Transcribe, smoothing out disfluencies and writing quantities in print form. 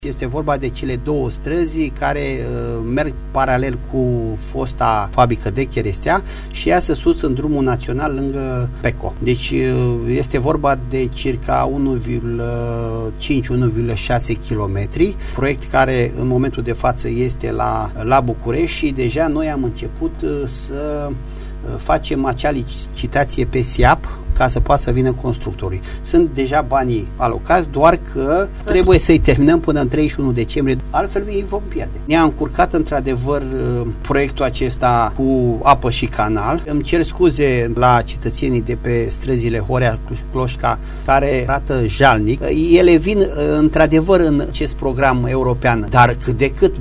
Este vorba de cele două străzi care merg paralel cu fosta fabrică de cherestea și iasă sus în drumul național lângă Peco. Deci este vorba de circa 1,5-1,6 km, proiect care în momentul de față este la București și deja noi am început să facem acea licitație pe SIAP ca să poată să vină constructorii. Sunt deja banii alocați, doar că trebuie să-i terminăm până în 31 decembrie, altfel ei vom pierde. Ne-a încurcat într-adevăr proiectul acesta cu apă și canal. Îmi cer scuze la cetățenii de pe străzile Horea-Cloșca care arată jalnic. Ele vin într-adevăr în acest program european, dar cât de cât